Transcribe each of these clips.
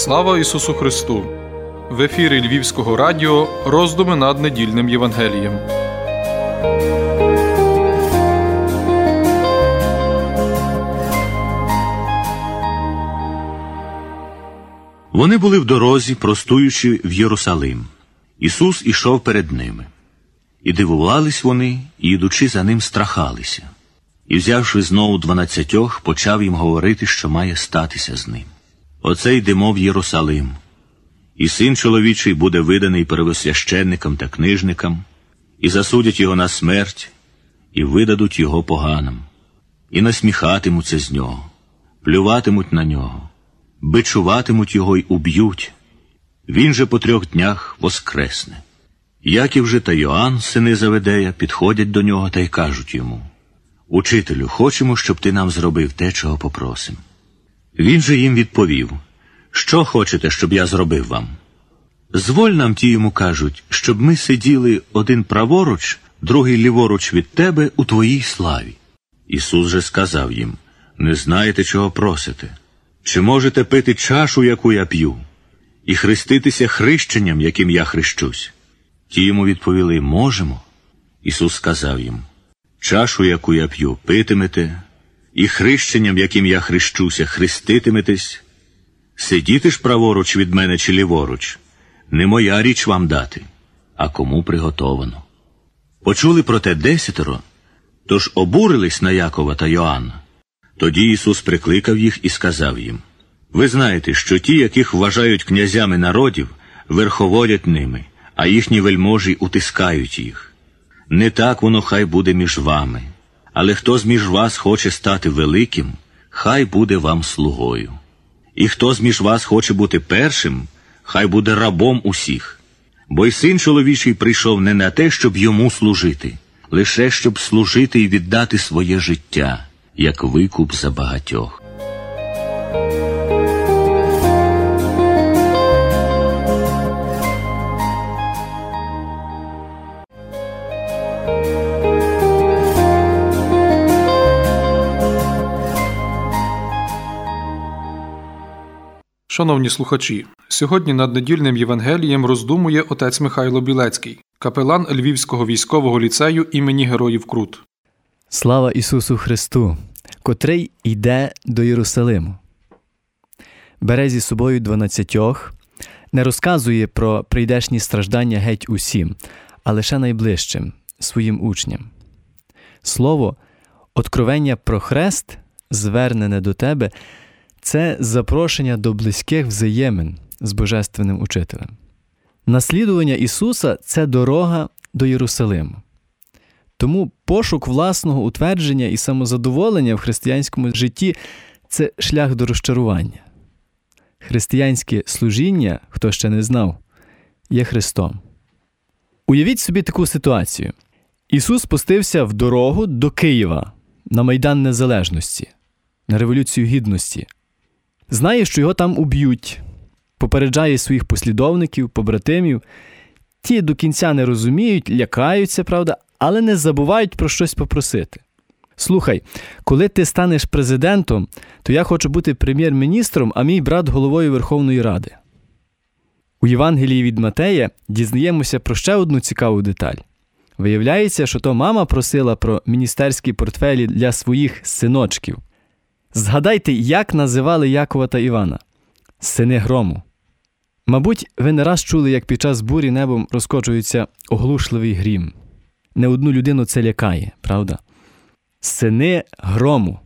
Слава Ісусу Христу! В ефірі Львівського радіо роздуми над недільним Євангелієм. Вони були в дорозі, простуючи в Єрусалим. Ісус ішов перед ними. І дивувались вони, і, ідучи за ним, страхалися. І, взявши знову 12, почав їм говорити, що має статися з ним. Оце йдемо в Єрусалим. І Син чоловічий буде виданий первосвященникам та книжникам, і засудять його на смерть, і видадуть його поганам. І насміхатимуться з нього, плюватимуть на нього, бичуватимуть його й уб'ють. Він же по 3 днях воскресне. Яків же та Йоанн, сини Заведея, підходять до нього та й кажуть йому: «Учителю, хочемо, щоб ти нам зробив те, чого попросимо». Він же їм відповів: «Що хочете, щоб я зробив вам?» «Зволь нам», ті йому кажуть, «щоб ми сиділи один праворуч, другий ліворуч від тебе у твоїй славі». Ісус же сказав їм: «Не знаєте, чого просите? Чи можете пити чашу, яку я п'ю, і хреститися хрещенням, яким я хрещусь?» Ті йому відповіли: «Можемо». Ісус сказав їм: «Чашу, яку я п'ю, питимете, і хрещенням, яким я хрещуся, хреститиметесь. Сидіти ж праворуч від мене чи ліворуч, не моя річ вам дати, а кому приготовано». Почули про те 10, тож обурились на Якова та Йоанна. Тоді Ісус прикликав їх і сказав їм: «Ви знаєте, що ті, яких вважають князями народів, верховодять ними, а їхні вельможі утискають їх. Не так воно хай буде між вами, але хто зміж вас хоче стати великим, хай буде вам слугою. І хто зміж вас хоче бути першим, хай буде рабом усіх. Бо й Син чоловічий прийшов не на те, щоб йому служити, лише щоб служити і віддати своє життя, як викуп за багатьох». Шановні слухачі, сьогодні над недільним Євангелієм роздумує отець Михайло Білецький, капелан Львівського військового ліцею імені Героїв Крут. Слава Ісусу Христу, котрий йде до Єрусалиму. Бере зі собою 12, не розказує про прийдешні страждання геть усім, а лише найближчим, своїм учням. Слово «откровення про хрест», звернене до тебе, це запрошення до близьких взаємин з Божественним Учителем. Наслідування Ісуса – це дорога до Єрусалиму. Тому пошук власного утвердження і самозадоволення в християнському житті – це шлях до розчарування. Християнське служіння, хто ще не знав, є Христом. Уявіть собі таку ситуацію. Ісус спустився в дорогу до Києва на Майдан Незалежності, на Революцію Гідності. Знає, що його там уб'ють, попереджає своїх послідовників, побратимів. Ті до кінця не розуміють, лякаються, правда, але не забувають про щось попросити. «Слухай, коли ти станеш президентом, то я хочу бути прем'єр-міністром, а мій брат – головою Верховної Ради». У Євангелії від Матея дізнаємося про ще одну цікаву деталь. Виявляється, що то мама просила про міністерські портфелі для своїх синочків. Згадайте, як називали Якова та Івана – сини грому. Мабуть, ви не раз чули, як під час бурі небом розкочується оглушливий грім. Не одну людину це лякає, правда? Сини грому.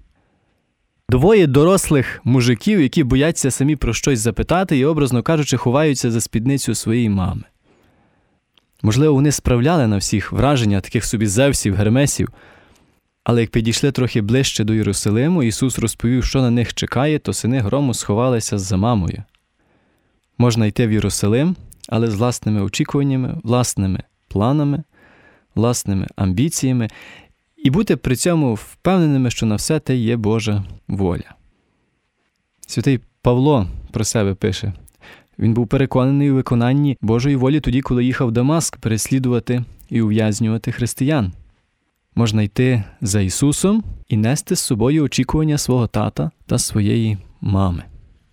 2 дорослих мужиків, які бояться самі про щось запитати і, образно кажучи, ховаються за спідницю своєї мами. Можливо, вони справляли на всіх враження таких собі Зевсів, Гермесів, але як підійшли трохи ближче до Єрусалиму, Ісус розповів, що на них чекає, то сини грому сховалися за мамою. Можна йти в Єрусалим, але з власними очікуваннями, власними планами, власними амбіціями і бути при цьому впевненими, що на все те є Божа воля. Святий Павло про себе пише: він був переконаний у виконанні Божої волі тоді, коли їхав в Дамаск переслідувати і ув'язнювати християн. Можна йти за Ісусом і нести з собою очікування свого тата та своєї мами.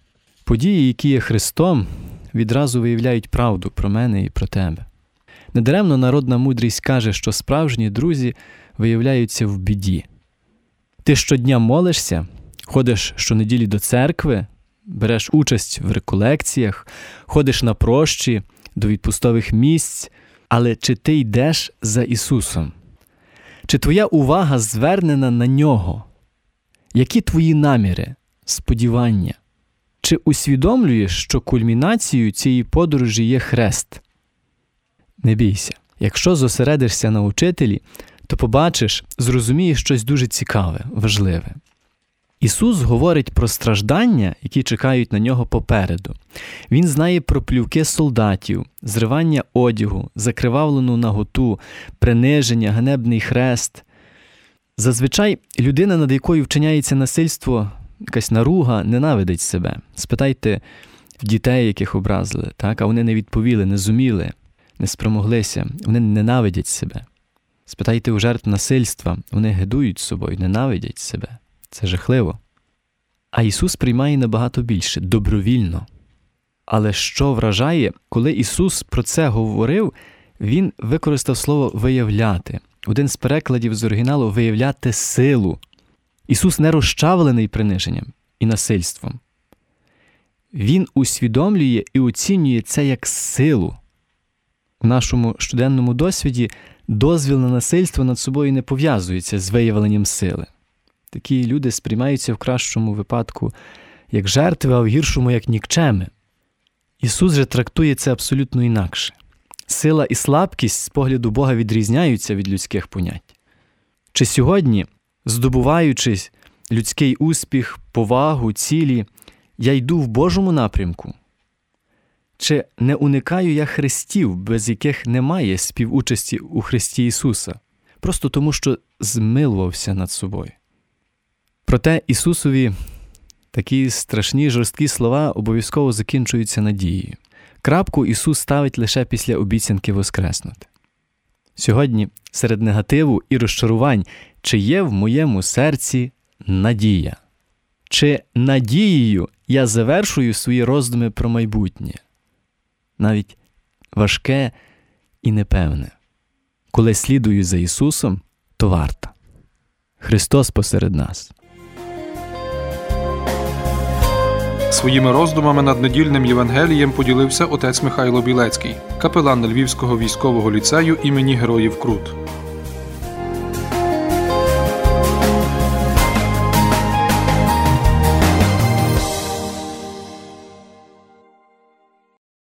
Події, які є Христом, відразу виявляють правду про мене і про тебе. Недаремно народна мудрість каже, що справжні друзі виявляються в біді. Ти щодня молишся, ходиш щонеділі до церкви, береш участь в реколекціях, ходиш на прощі, до відпустових місць, але чи ти йдеш за Ісусом? Чи твоя увага звернена на Нього? Які твої наміри, сподівання? Чи усвідомлюєш, що кульмінацією цієї подорожі є хрест? Не бійся. Якщо зосередишся на учителі, то побачиш, зрозумієш щось дуже цікаве, важливе. Ісус говорить про страждання, які чекають на Нього попереду. Він знає про плювки солдатів, зривання одягу, закривавлену наготу, приниження, ганебний хрест. Зазвичай людина, над якою вчиняється насильство, якась наруга, ненавидить себе. Спитайте в дітей, яких образили, так? А вони не відповіли, не зуміли, не спромоглися. Вони ненавидять себе. Спитайте у жертв насильства, вони гидують собою, ненавидять себе. Це жахливо. А Ісус приймає набагато більше, добровільно. Але що вражає, коли Ісус про це говорив, Він використав слово «виявляти». Один з перекладів з оригіналу «виявляти силу». Ісус не розчавлений приниженням і насильством. Він усвідомлює і оцінює це як силу. У нашому щоденному досвіді дозвіл на насильство над собою не пов'язується з виявленням сили. Такі люди сприймаються в кращому випадку як жертви, а в гіршому як нікчеми. Ісус же трактує це абсолютно інакше. Сила і слабкість з погляду Бога відрізняються від людських понять. Чи сьогодні, здобуваючись людський успіх, повагу, цілі, я йду в Божому напрямку? Чи не уникаю я хрестів, без яких немає співучасті у Христі Ісуса, просто тому, що змилувався над собою? Проте Ісусові такі страшні, жорсткі слова обов'язково закінчуються надією. Крапку Ісус ставить лише після обіцянки воскреснути. Сьогодні, серед негативу і розчарувань, чи є в моєму серці надія? Чи надією я завершую свої роздуми про майбутнє? Навіть важке і непевне. Коли слідую за Ісусом, то варто. Христос посеред нас. Своїми роздумами над недільним Євангелієм поділився отець Михайло Білецький, капелан Львівського військового ліцею імені Героїв Крут.